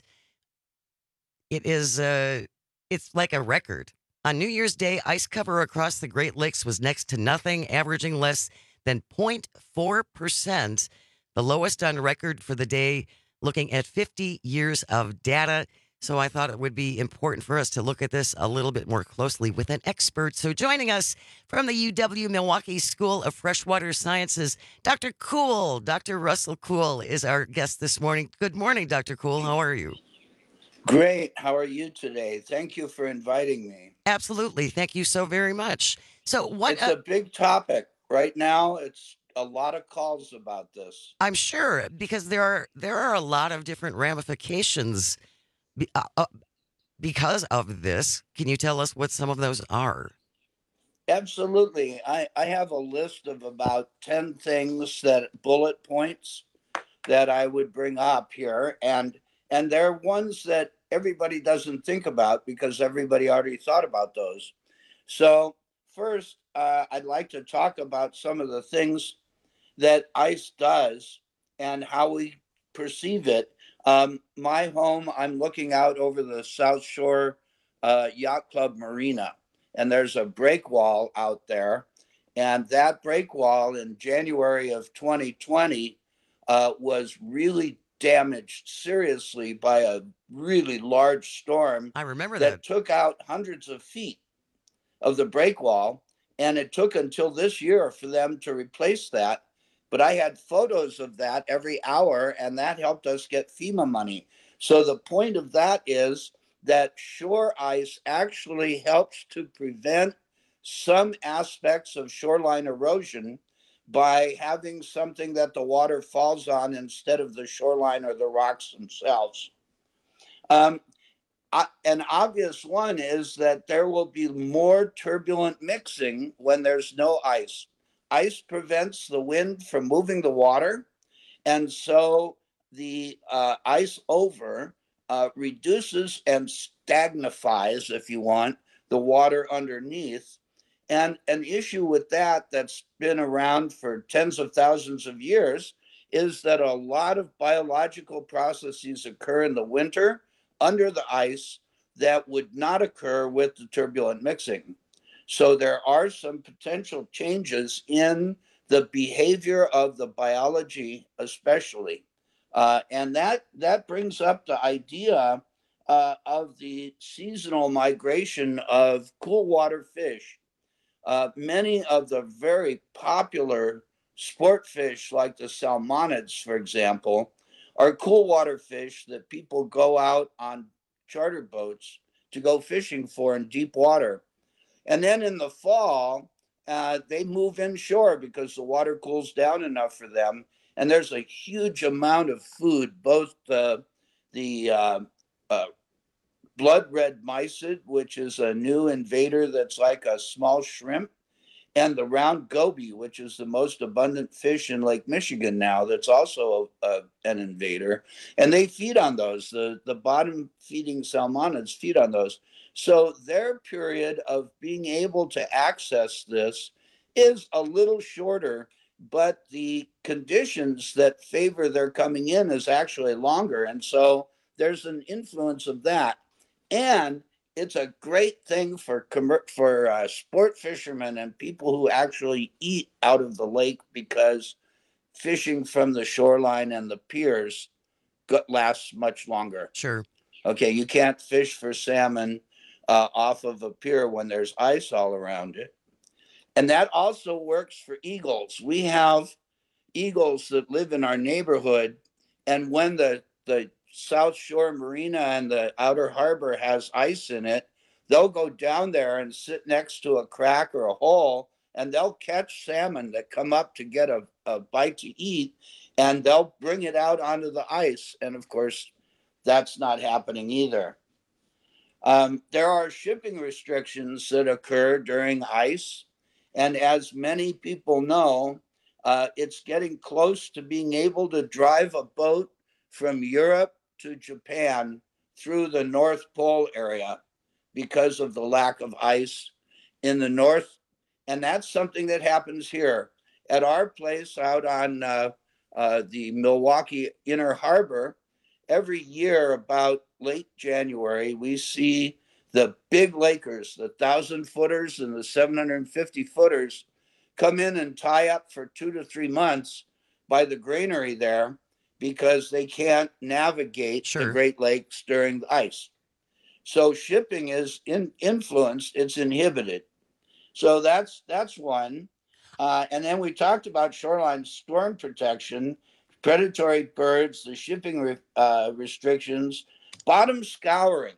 It is, uh, it's like a record. On New Year's Day, ice cover across the Great Lakes was next to nothing, averaging less than zero point four percent, the lowest on record for the day, looking at fifty years of data. So I thought it would be important for us to look at this a little bit more closely with an expert. So joining us from the U W-Milwaukee School of Freshwater Sciences, Doctor Cool, Doctor Russell Cool is our guest this morning. Good morning, Doctor Cool. How are you? Great. How are you today? Thank you for inviting me. Absolutely. Thank you so very much. So what? It's uh, a big topic right now. It's a lot of calls about this. I'm sure, because there are there are a lot of different ramifications be, uh, uh, because of this. Can you tell us what some of those are? Absolutely. I, I have a list of about ten things, that bullet points that I would bring up here. And and they're ones that everybody doesn't think about because everybody already thought about those. So first, uh, I'd like to talk about some of the things that ice does and how we perceive it. Um, my home, I'm looking out over the South Shore uh, Yacht Club Marina, and there's a break wall out there. And that break wall in January of twenty twenty uh, was really damaged seriously by a really large storm. I remember that. that took out hundreds of feet of the break wall. And it took until this year for them to replace that. But I had photos of that every hour, and that helped us get FEMA money. So the point of that is that shore ice actually helps to prevent some aspects of shoreline erosion by having something that the water falls on instead of the shoreline or the rocks themselves. Um, uh, an obvious one is that there will be more turbulent mixing when there's no ice. Ice prevents the wind from moving the water, and so the uh, ice over uh, reduces and stagnifies, if you want, the water underneath. And an issue with that that's been around for tens of thousands of years is that a lot of biological processes occur in the winter under the ice that would not occur with the turbulent mixing. So there are some potential changes in the behavior of the biology, especially. Uh, and that, that brings up the idea uh, of the seasonal migration of cool water fish. Uh, many of the very popular sport fish, like the salmonids, for example, are cool water fish that people go out on charter boats to go fishing for in deep water. And then in the fall, uh, they move inshore because the water cools down enough for them. And there's a huge amount of food, both the, the uh, uh, blood red mysid, which is a new invader that's like a small shrimp, and the round goby, which is the most abundant fish in Lake Michigan now, that's also a, a, an invader. And they feed on those. The, the bottom feeding salmonids feed on those. So their period of being able to access this is a little shorter, but the conditions that favor their coming in is actually longer. And so there's an influence of that. And it's a great thing for for uh, sport fishermen and people who actually eat out of the lake, because fishing from the shoreline and the piers lasts much longer. Sure. Okay, you can't fish for salmon uh, off of a pier when there's ice all around it. And that also works for eagles. We have eagles that live in our neighborhood, and when the, the South Shore Marina and the outer harbor has ice in it, they'll go down there and sit next to a crack or a hole, and they'll catch salmon that come up to get a, a bite to eat, and they'll bring it out onto the ice. And of course, that's not happening either. Um, there are shipping restrictions that occur during ice. And as many people know, uh, it's getting close to being able to drive a boat from Europe to Japan through the North Pole area because of the lack of ice in the north. And that's something that happens here at our place out on uh, uh, the Milwaukee Inner Harbor. Every year, about late January, we see the big Lakers, the thousand footers and the seven hundred fifty footers, come in and tie up for two to three months by the granary there because they can't navigate Sure. the Great Lakes during the ice. So shipping is in, influenced, it's inhibited. So that's that's one. Uh, and then we talked about shoreline storm protection, predatory birds, the shipping re, uh, restrictions, bottom scouring.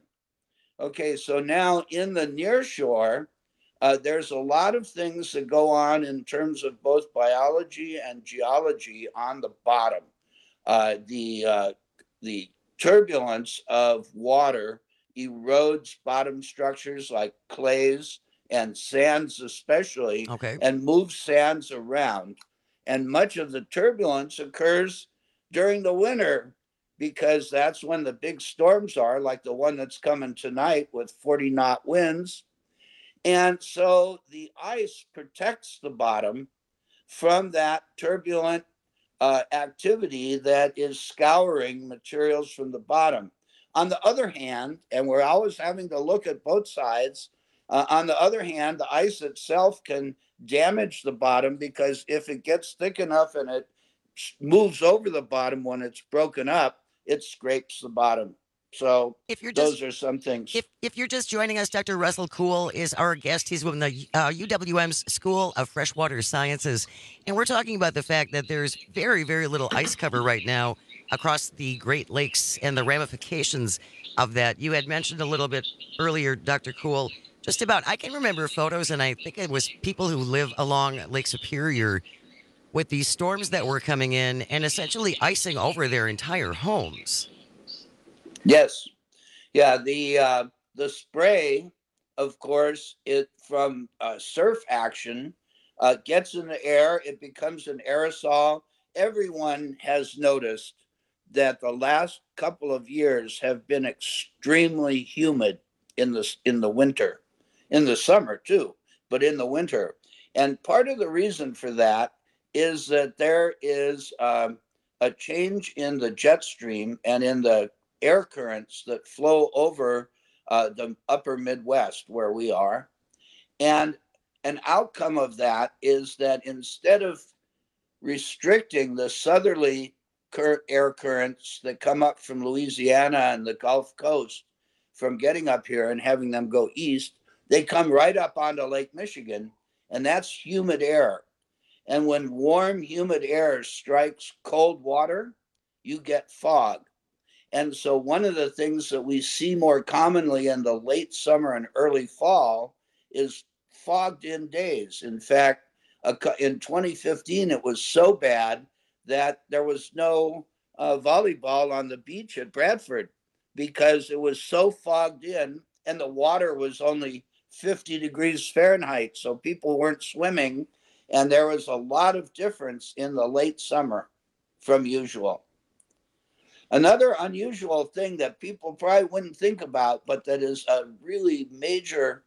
Okay, so now in the near shore, uh, there's a lot of things that go on in terms of both biology and geology on the bottom. Uh, the uh, the turbulence of water erodes bottom structures like clays and sands especially, Okay. and moves sands around. And much of the turbulence occurs during the winter because that's when the big storms are, like the one that's coming tonight with forty knot winds. And so the ice protects the bottom from that turbulent uh, activity that is scouring materials from the bottom. On the other hand, and we're always having to look at both sides, uh, on the other hand, the ice itself can damage the bottom because if it gets thick enough and it moves over the bottom when it's broken up, it scrapes the bottom. So if you're those just, are some things. If if you're just joining us, Doctor Russell Kuhl is our guest. He's from the uh, U W M's School of Freshwater Sciences, and we're talking about the fact that there's very, very little ice cover right now across the Great Lakes and the ramifications of that. You had mentioned a little bit earlier, Doctor Kuhl, just about, I can remember photos, and I think it was people who live along Lake Superior with these storms that were coming in and essentially icing over their entire homes. Yes. Yeah, the uh, the spray, of course, it from uh, surf action uh, gets in the air. It becomes an aerosol. Everyone has noticed that the last couple of years have been extremely humid in the in the winter, in the summer too, but in the winter. And part of the reason for that is that there is um, a change in the jet stream and in the air currents that flow over uh, the upper Midwest where we are. And an outcome of that is that instead of restricting the southerly cur- air currents that come up from Louisiana and the Gulf Coast from getting up here and having them go east, they come right up onto Lake Michigan, and that's humid air. And when warm, humid air strikes cold water, you get fog. And so one of the things that we see more commonly in the late summer and early fall is fogged in days. In fact, in twenty fifteen, it was so bad that there was no uh, volleyball on the beach at Bradford because it was so fogged in and the water was only fifty degrees Fahrenheit. So people weren't swimming. And there was a lot of difference in the late summer from usual. Another unusual thing that people probably wouldn't think about, but that is a really major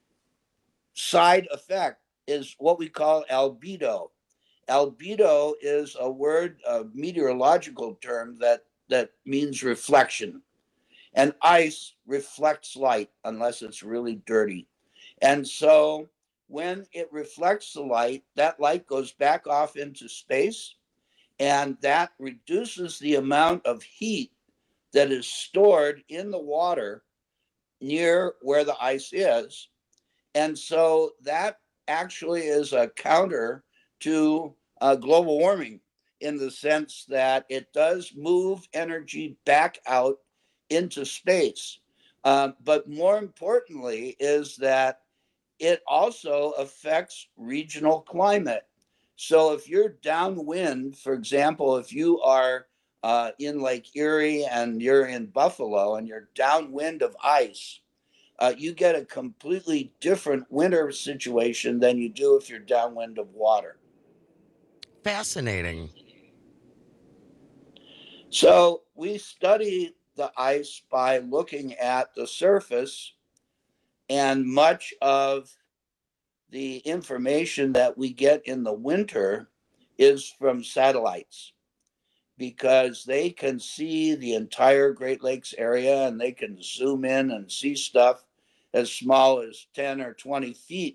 side effect, is what we call albedo. Albedo is a word, a meteorological term that, that means reflection. And ice reflects light unless it's really dirty. And so when it reflects the light, that light goes back off into space. And that reduces the amount of heat that is stored in the water near where the ice is. And so that actually is a counter to uh, global warming in the sense that it does move energy back out into space. Um, but more importantly is that it also affects regional climate. So if you're downwind, for example, if you are uh, in Lake Erie and you're in Buffalo and you're downwind of ice, uh, you get a completely different winter situation than you do if you're downwind of water. Fascinating. So we study the ice by looking at the surface, and much of the information that we get in the winter is from satellites, because they can see the entire Great Lakes area and they can zoom in and see stuff as small as ten or twenty feet.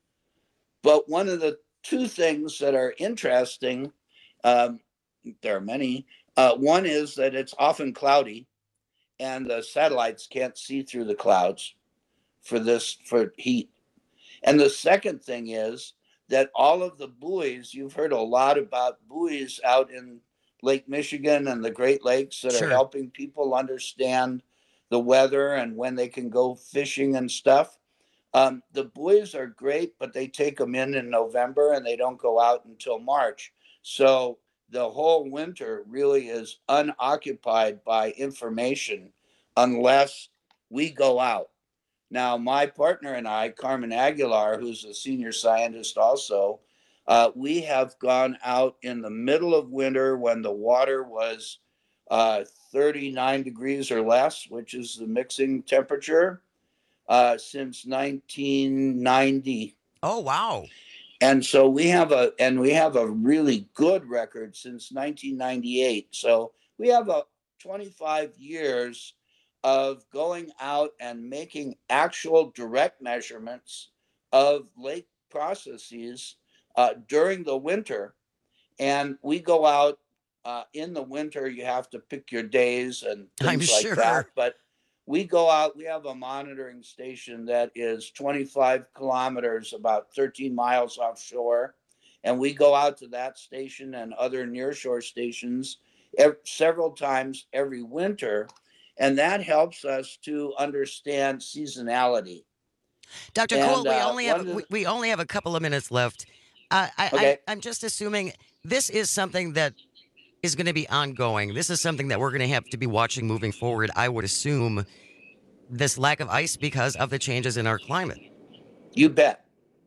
But one of the two things that are interesting, um, there are many, uh, one is that it's often cloudy and the satellites can't see through the clouds for this, for heat. And the second thing is that all of the buoys, you've heard a lot about buoys out in Lake Michigan and the Great Lakes that Sure. are helping people understand the weather and when they can go fishing and stuff. Um, the buoys are great, but they take them in in November and they don't go out until March. So the whole winter really is unoccupied by information unless we go out. Now, my partner and I, Carmen Aguilar, who's a senior scientist also, uh, we have gone out in the middle of winter when the water was uh, thirty-nine degrees or less, which is the mixing temperature, uh, since nineteen ninety. Oh, wow. And so we have a and we have a really good record since nineteen ninety-eight. So we have a twenty-five years of going out and making actual direct measurements of lake processes uh, during the winter. And we go out uh, in the winter. You have to pick your days and things I'm like sure. that. But we go out, we have a monitoring station that is twenty-five kilometers, about thirteen miles offshore. And we go out to that station and other nearshore stations ev- several times every winter. And that helps us to understand seasonality. Doctor And, Cool, we uh, only have one of we, the- we only have a couple of minutes left. Uh, I, Okay. I, I'm just assuming this is something that is going to be ongoing. This is something that we're going to have to be watching moving forward. I would assume this lack of ice because of the changes in our climate. You bet.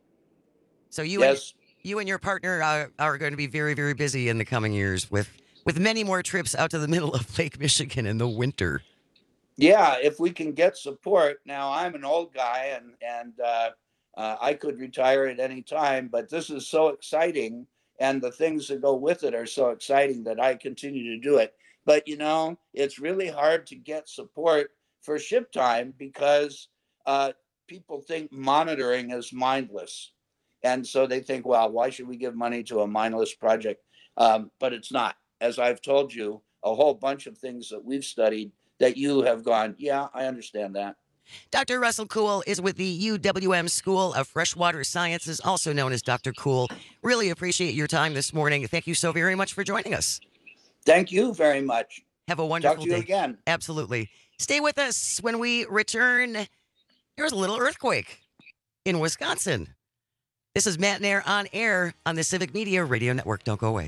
So you Yes. and you and your partner are, are going to be very, very busy in the coming years with with many more trips out to the middle of Lake Michigan in the winter. Yeah, if we can get support. Now, I'm an old guy and and uh, uh, I could retire at any time, but this is so exciting, and the things that go with it are so exciting that I continue to do it. But you know, it's really hard to get support for ship time because uh, people think monitoring is mindless, and so they think, well, why should we give money to a mindless project? Um, but it's not. As I've told you, a whole bunch of things that we've studied that you have gone, yeah, I understand that. Doctor Russell Cool is with the U W M School of Freshwater Sciences, also known as Doctor Cool. Really appreciate your time this morning. Thank you so very much for joining us. Thank you very much. Have a wonderful Talk to you day. again. Absolutely. Stay with us when we return. There's a little earthquake in Wisconsin. This is Matt Nair on air on the Civic Media Radio Network. Don't go away.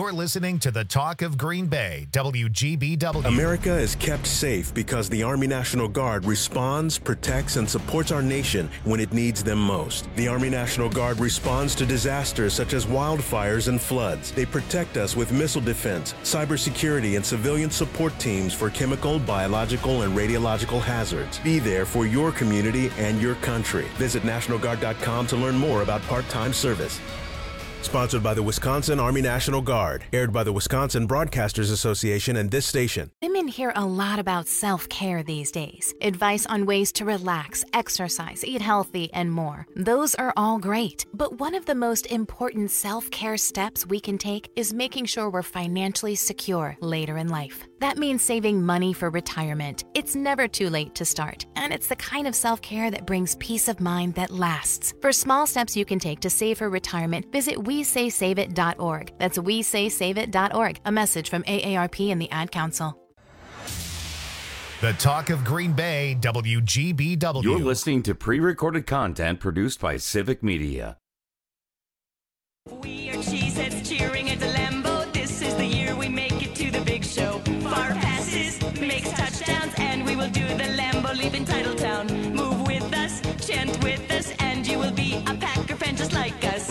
You're listening to the Talk of Green Bay, W G B W. America is kept safe because the Army National Guard responds, protects, and supports our nation when it needs them most. The Army National Guard responds to disasters such as wildfires and floods. They protect us with missile defense, cybersecurity, and civilian support teams for chemical, biological, and radiological hazards. Be there for your community and your country. Visit national guard dot com to learn more about part-time service. Sponsored by the Wisconsin Army National Guard. Aired by the Wisconsin Broadcasters Association and this station. Women hear a lot about self-care these days. Advice on ways to relax, exercise, eat healthy, and more. Those are all great. But one of the most important self-care steps we can take is making sure we're financially secure later in life. That means saving money for retirement. It's never too late to start. And it's the kind of self-care that brings peace of mind that lasts. For small steps you can take to save for retirement, visit we say save it dot org. That's we say save it dot org. A message from A A R P and the Ad Council. The Talk of Green Bay, W G B W. You're listening to pre-recorded content produced by Civic Media. We are Cheeseheads cheering at the Lambeau. This is the year we make it to the big show. Far passes, makes touchdowns, and we will do the Lambeau leap in Titletown. Move with us, chant with us, and you will be a Packer fan just like us.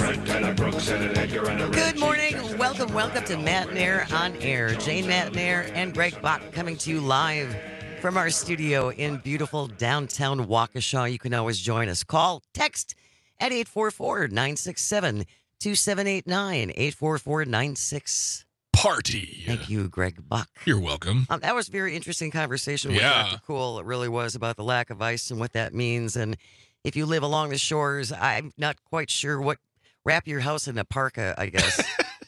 Good morning. Welcome, welcome to Matt Nair on Air. Jane Matt Nair and Greg Bach coming to you live from our studio in beautiful downtown Waukesha. You can always join us. Call, text at eight four four, nine six seven, two seven eight nine, eight four four, nine six. Party. Thank you, Greg Buck. You're welcome. Um, that was a very interesting conversation with Yeah. Doctor Cool. It really was about the lack of ice and what that means. And if you live along the shores, I'm not quite sure what. Wrap your house in a parka, I guess.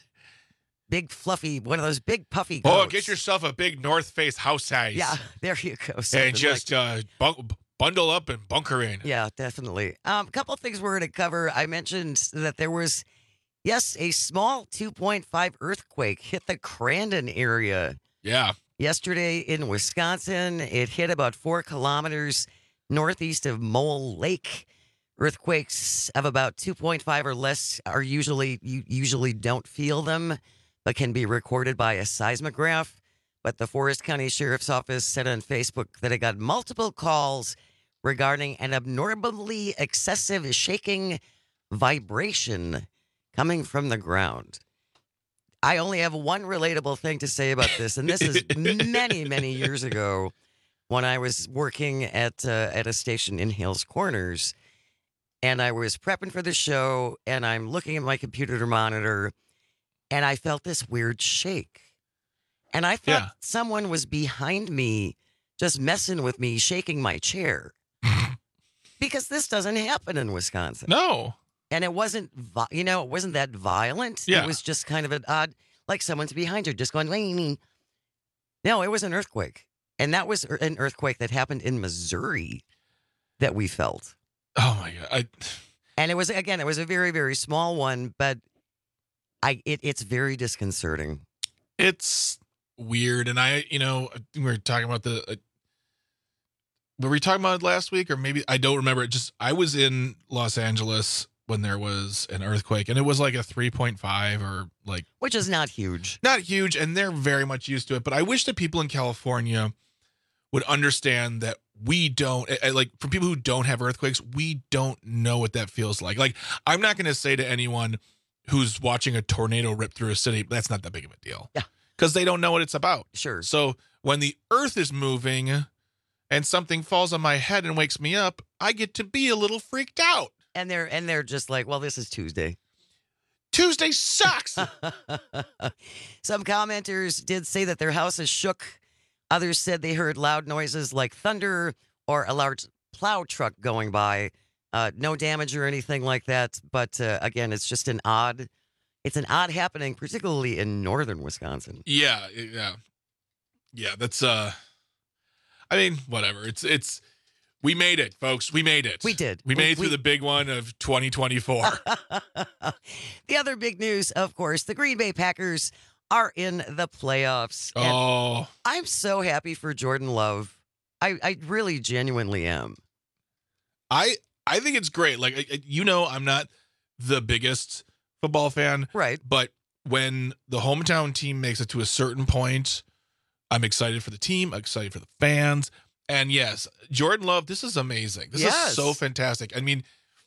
Big fluffy, one of those big puffy coats. Oh, get yourself a big North Face house size. Yeah, there you go. something And just like- uh, bun- bundle up and bunker in. Yeah, definitely. Um, a couple of things we're going to cover. I mentioned that there was, yes, a small two point five earthquake hit the Crandon area. Yeah. Yesterday in Wisconsin, it hit about four kilometers northeast of Mole Lake. Earthquakes of about two point five or less are usually, you usually don't feel them, but can be recorded by a seismograph. But the Forest County Sheriff's Office said on Facebook that it got multiple calls regarding an abnormally excessive shaking vibration coming from the ground. I only have one relatable thing to say about this, and this is many, many years ago when I was working at uh, at a station in Hales Corners. And I was prepping for the show, and I'm looking at my computer monitor, and I felt this weird shake. And I thought Yeah. someone was behind me just messing with me, shaking my chair. Because this doesn't happen in Wisconsin. No. And it wasn't, vi- you know, it wasn't that violent. Yeah. It was just kind of an odd, like someone's behind you just going, "Wing." No, it was an earthquake. And that was an earthquake that happened in Missouri that we felt. Oh, my God. I, And it was, again, it was a very, very small one, but I it, it's very disconcerting. it's weird. And I, you know, we were talking about the. Uh, were we talking about it last week? Or maybe I don't remember. It just, I was in Los Angeles when there was an earthquake, and it was like a three point five or like. Which is not huge. Not huge, and they're very much used to it. But I wish that people in California would understand that we don't, I- I- like, for people who don't have earthquakes, we don't know what that feels like. Like, I'm not going to say to anyone who's watching a tornado rip through a city, that's not that big of a deal. Yeah. Because they don't know what it's about. Sure. So when the earth is moving and something falls on my head and wakes me up, I get to be a little freaked out. And they're and they're just like, well, this is Tuesday. Tuesday sucks. Some commenters did say that their houses shook. Others said they heard loud noises like thunder or a large plow truck going by. Uh, no damage or anything like that. But uh, again, it's just an odd, it's an odd happening, particularly in northern Wisconsin. Yeah, yeah. Yeah, that's uh I mean, whatever. It's it's we made it, folks. We made it. We did. We made We- it through we- the big one of twenty twenty-four. The other big news, of course, the Green Bay Packers are in the playoffs. And Oh. I'm so happy for Jordan Love. I, I really genuinely am. I I think it's great. Like I- I- you know, I'm not the biggest football fan, right? But when the hometown team makes it to a certain point, I'm excited for the team. I'm excited for the fans. And yes, Jordan Love, this is amazing. This Yes. is so fantastic. I mean,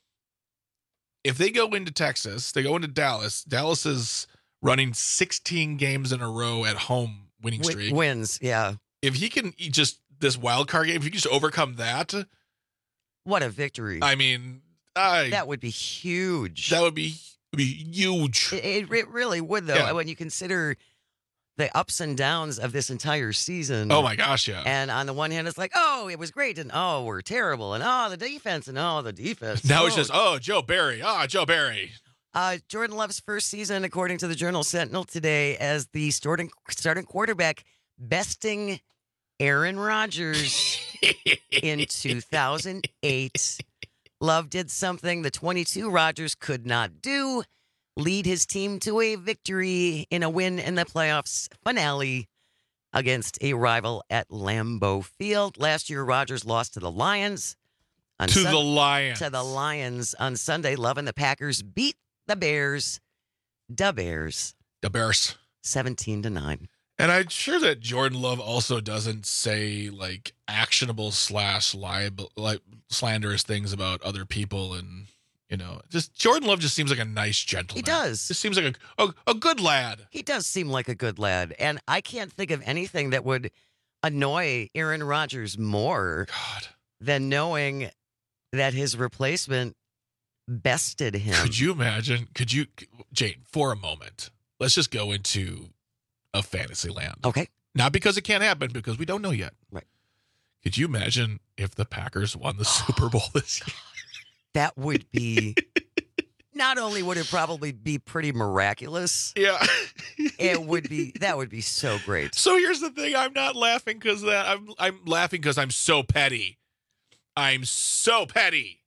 if they go into Texas, they go into Dallas. Dallas is running sixteen games in a row at home winning Win- streak. wins, yeah. If he can e- just, this wild card game, if he can just overcome that, What a victory. I mean, I, that would be huge. that would be, would be huge. It, it, it really would, though, Yeah. when you consider the ups and downs of this entire season. Oh my gosh, yeah. And on the one hand, it's like, oh, it was great, and oh, we're terrible, and oh, the defense, and oh, the defense. Now oh. it's just, oh, Joe Barry. Ah, Joe Barry. Uh, Jordan Love's first season, according to the Journal Sentinel today, as the starting starting quarterback, besting Aaron Rodgers in two thousand eight. Love did something the twenty-two Rodgers could not do, lead his team to a victory in a win in the playoffs finale against a rival at Lambeau Field. Last year, Rodgers lost to the Lions. On To Sun- the Lions. To the Lions on Sunday. Love and the Packers beat the Bears. Da Bears. The Bears. seventeen to nine. And I'm sure that Jordan Love also doesn't say like actionable slash liable, like slanderous things about other people, and you know, just Jordan Love just seems like a nice gentleman. He does. Just seems like a a, a good lad. He does seem like a good lad, and I can't think of anything that would annoy Aaron Rodgers more God. than knowing that his replacement bested him. Could you imagine? Could you, Jane, for a moment? Let's just go into a fantasy land. Okay. Not because it can't happen, because we don't know yet. Right. Could you imagine if the Packers won the Super Bowl this year? That would be. Not only would it probably be pretty miraculous, Yeah. it would be. That would be so great. So here's the thing: I'm not laughing because that. I'm I'm laughing because I'm so petty. I'm so petty.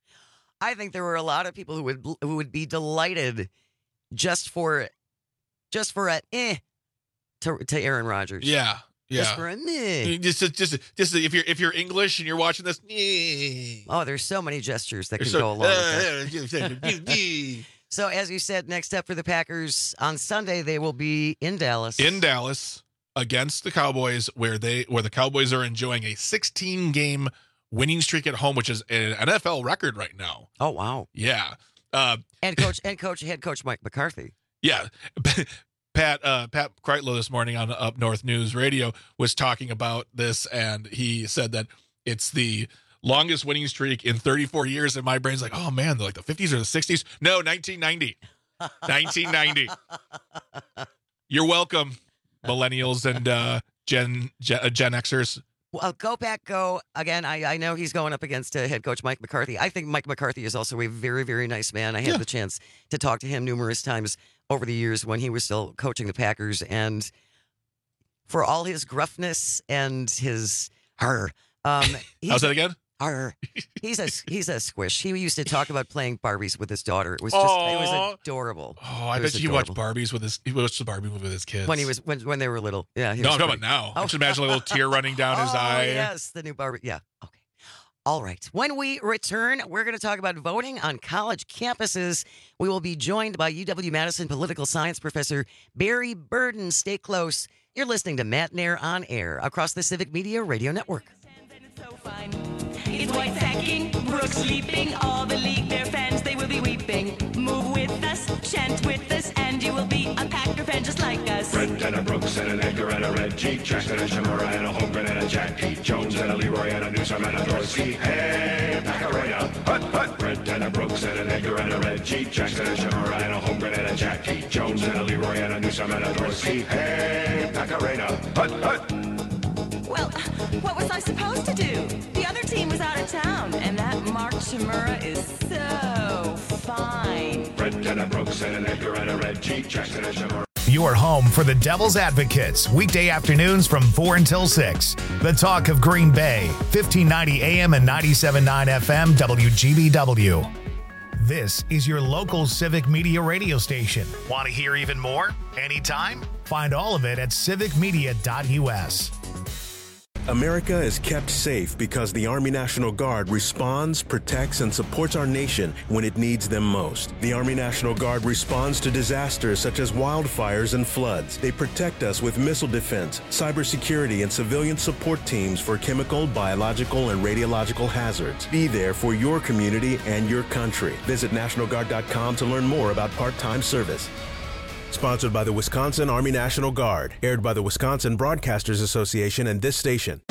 I think there were a lot of people who would who would be delighted just for just for a eh to to Aaron Rodgers. Yeah, yeah. Just for a meh. Just, just, just, just if you're if you're English and you're watching this, eh. Oh, there's so many gestures that can So- go along with that. So, as you said, next up for the Packers on Sunday, they will be in Dallas. in Dallas against the Cowboys, where they where the Cowboys are enjoying a sixteen game winning streak at home, which is an N F L record right now. Oh wow! Yeah, uh, And coach and coach head coach Mike McCarthy. yeah. Pat uh, Pat Kreitlow this morning on Up North News Radio was talking about this, and he said that it's the longest winning streak in thirty-four years. And my brain's like, oh man, they're like the fifties or the sixties? No, nineteen ninety. nineteen ninety. You're welcome, millennials and uh, Gen, Gen Gen Xers. Well, go back, go again. I, I know he's going up against uh, head coach Mike McCarthy. I think Mike McCarthy is also a very, very nice man. I had Yeah. the chance to talk to him numerous times over the years when he was still coaching the Packers. And for all his gruffness and his her, um, he's, How's that again? Arr. He's a he's a squish. He used to talk about playing Barbies with his daughter. It was just it Aw. was adorable. Oh, I It bet was you he watched adorable. Barbies with his he watched the Barbie movie with his kids. when he was when when they were little. Yeah, he No, was I'm talking pretty- about now. Oh. Just imagine a little tear running down his oh, eye. Yes, the new Barbie. Yeah. Okay. All right. When we return, we're going to talk about voting on college campuses. We will be joined by U W-Madison political science professor Barry Burden. Stay close. You're listening to Matt Nair on Air across the Civic Media Radio Network. It's white sacking, Brooks sleeping, all the league, their fans, they will be weeping. Move with us, chant with us, and you will be a Packer fan just like us. Red and a Brooks and an Edgar and a Reggie, Jackson and Shamura and a Holmgren and a Jackie, Jones and a Leroy and a Newsom and a Dorsey. Hey, Pacarena, hut, hut. Red and a Brooks and an Edgar and a Reggie, Jackson and Shamura and a Holmgren and a Jackie, Jones and a Leroy and a Newsom and a Dorsey. Hey, Pacarena, hut, hut. Well, what was I supposed to do? The other team was out of town, and that Mark Chimura is so fine. Red and a Brooks and an Edgar and a Reggie, Jackson and Shamura. Your home for the Devil's Advocates, weekday afternoons from four until six. The talk of Green Bay, fifteen ninety A M and ninety-seven point nine F M, W G B W. This is your local civic media radio station. Want to hear even more? Anytime? Find all of it at civic media dot U S. America is kept safe because the Army National Guard responds, protects, and supports our nation when it needs them most. The Army National Guard responds to disasters such as wildfires and floods. They protect us with missile defense, cybersecurity, and civilian support teams for chemical, biological, and radiological hazards. Be there for your community and your country. Visit National Guard dot com to learn more about part-time service. Sponsored by the Wisconsin Army National Guard. Aired by the Wisconsin Broadcasters Association and this station.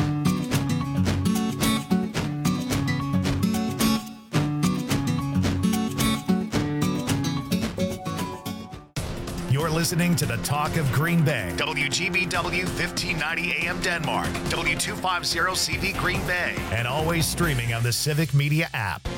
You're listening to the Talk of Green Bay. W G B W fifteen ninety A M Denmark. W two fifty C V Green Bay. And always streaming on the Civic Media app.